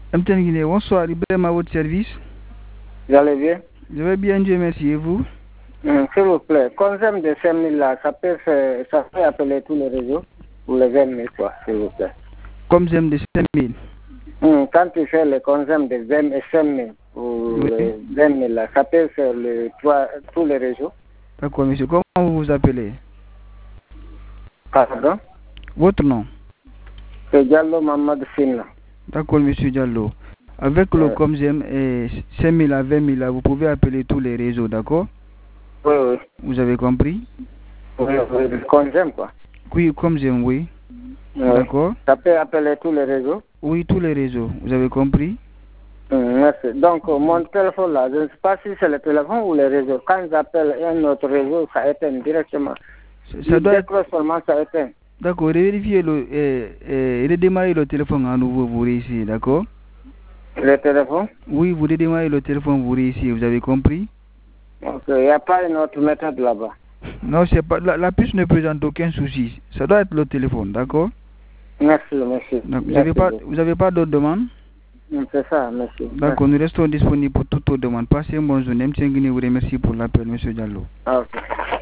MTN Guinée, bonsoir, Ibrahim à votre service. Vous allez bien? Je vais bien, Dieu merci, et vous? S'il vous plaît, concept de 5 000 là, ça peut appeler tous les réseaux pour les 20 000 quoi, s'il vous plaît. Concept de 5 000. Quand tu fais le concept de 5 000 ou les 20 000 là, ça peut faire tous les réseaux. D'accord, monsieur, comment vous vous appelez? Pardon? Votre nom? C'est Diallo Mamadou Sina. D'accord, monsieur Diallo. Avec le COMSEM et 5 000 à 20 000 là, vous pouvez appeler tous les réseaux, d'accord? Oui, oui. Vous avez compris? Oui, le COMSEM quoi. Oui, COMSEM, oui. D'accord. Ça peut appeler tous les réseaux? Oui, tous les réseaux. Vous avez compris? Merci. Donc, mon téléphone là, je ne sais pas si c'est le téléphone ou les réseaux. Quand j'appelle un autre réseau, ça éteint directement. Ça doit être seulement, ça éteint. D'accord, vérifiez redémarrez le téléphone à nouveau, vous réussissez, d'accord? Le téléphone? Oui, vous redémarrez le téléphone, vous réussissez, vous avez compris? Ok, il n'y a pas une autre méthode là-bas. Non, c'est pas, la puce ne présente aucun souci. Ça doit être le téléphone, d'accord? Merci, merci. Donc, vous n'avez pas d'autres demandes? C'est ça, merci. D'accord, nous restons disponibles pour toutes vos demandes. Passez une bonne journée. M. Nguini vous remercie pour l'appel, M. Diallo. Ok.